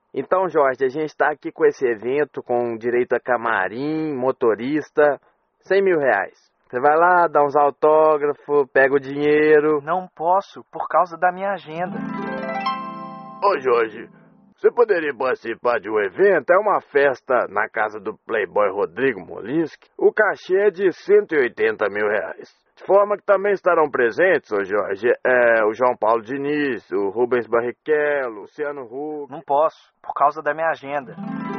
Então, Jorge, a gente está aqui com esse evento com direito a camarim, motorista, 100 mil reais. Você vai lá, dá uns autógrafos, pega o dinheiro. Não posso, por causa da minha agenda. Ô, Jorge, você poderia participar de um evento? É uma festa na casa do Playboy Rodrigo Molinski. O cachê é de 180 mil reais. De forma que também estarão presentes, ô Jorge, o João Paulo Diniz, o Rubens Barrichello, o Luciano Huck. Não posso, por causa da minha agenda.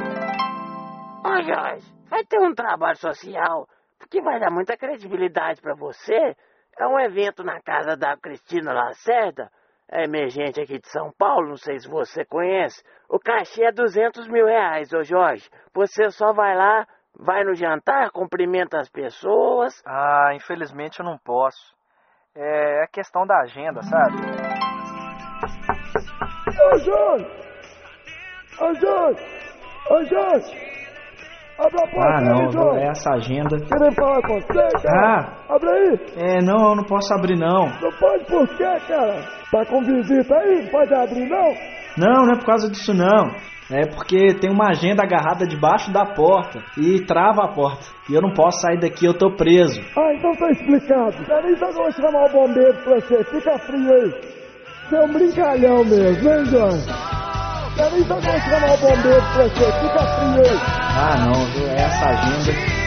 Ô Jorge, vai ter um trabalho social, porque vai dar muita credibilidade pra você. É um evento na casa da Cristina Lacerda, é emergente aqui de São Paulo, não sei se você conhece. O cachê é 200 mil reais, ô Jorge. Você só vai lá, vai no jantar, cumprimenta as pessoas. Ah, infelizmente eu não posso. É questão da agenda, sabe? Ô Jorge! Ô Jorge! Ô Jorge! Abre a porta aí, não, Jorge! é essa agenda. Querem falar com você, cara? Abre aí! Não, eu não posso abrir não. Não pode por quê, cara? Tá com visita aí? Não pode abrir não? Não é por causa disso não. É porque tem uma agenda agarrada debaixo da porta e trava a porta. E eu não posso sair daqui, eu tô preso. Ah, então tá explicado. Peraí, então eu vou chamar o bombeiro pra você. Fica frio aí. Você é um brincalhão mesmo, hein, Jorge? Peraí, então eu vou chamar o bombeiro pra você. Fica frio aí. Não, viu? É essa agenda.